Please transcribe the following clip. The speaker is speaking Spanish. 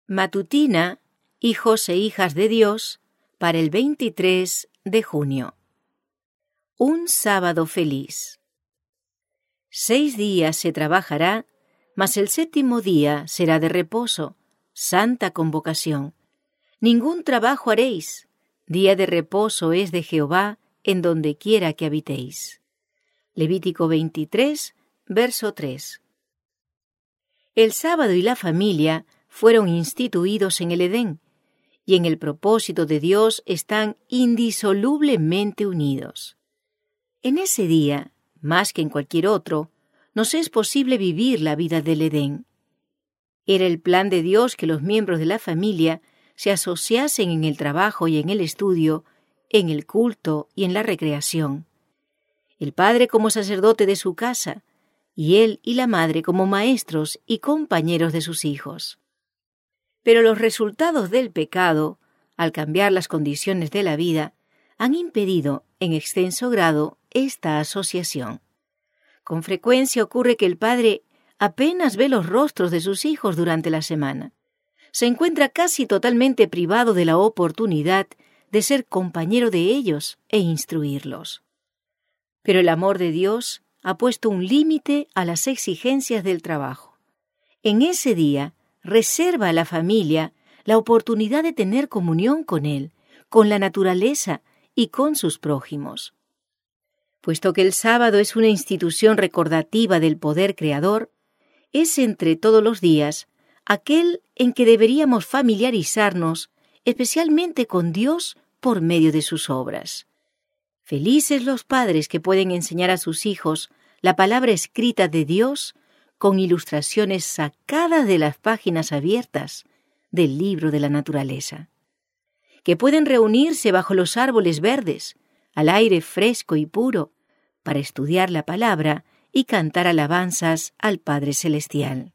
Matutina, hijos e hijas de Dios, para el 23 de junio. Un sábado feliz. 6 días se trabajará, mas el 7º día será de reposo, santa convocación. Ningún trabajo haréis, día de reposo es de Jehová, en donde quiera que habitéis. Levítico 23, verso 3. El sábado y la familia fueron instituidos en el Edén, y en el propósito de Dios están indisolublemente unidos. En ese día, más que en cualquier otro, nos es posible vivir la vida del Edén. Era el plan de Dios que los miembros de la familia se asociasen en el trabajo y en el estudio, en el culto y en la recreación. El padre como sacerdote de su casa, y él y la madre como maestros y compañeros de sus hijos. Pero los resultados del pecado, al cambiar las condiciones de la vida, han impedido en extenso grado esta asociación. Con frecuencia ocurre que el padre apenas ve los rostros de sus hijos durante la semana. Se encuentra casi totalmente privado de la oportunidad de ser compañero de ellos e instruirlos. Pero el amor de Dios ha puesto un límite a las exigencias del trabajo. En ese día, reserva a la familia la oportunidad de tener comunión con Él, con la naturaleza y con sus prójimos. Puesto que el sábado es una institución recordativa del poder creador, es entre todos los días aquel en que deberíamos familiarizarnos especialmente con Dios por medio de sus obras. Felices los padres que pueden enseñar a sus hijos la palabra escrita de Dios con ilustraciones sacadas de las páginas abiertas del libro de la naturaleza. Que pueden reunirse bajo los árboles verdes, al aire fresco y puro, para estudiar la palabra y cantar alabanzas al Padre Celestial.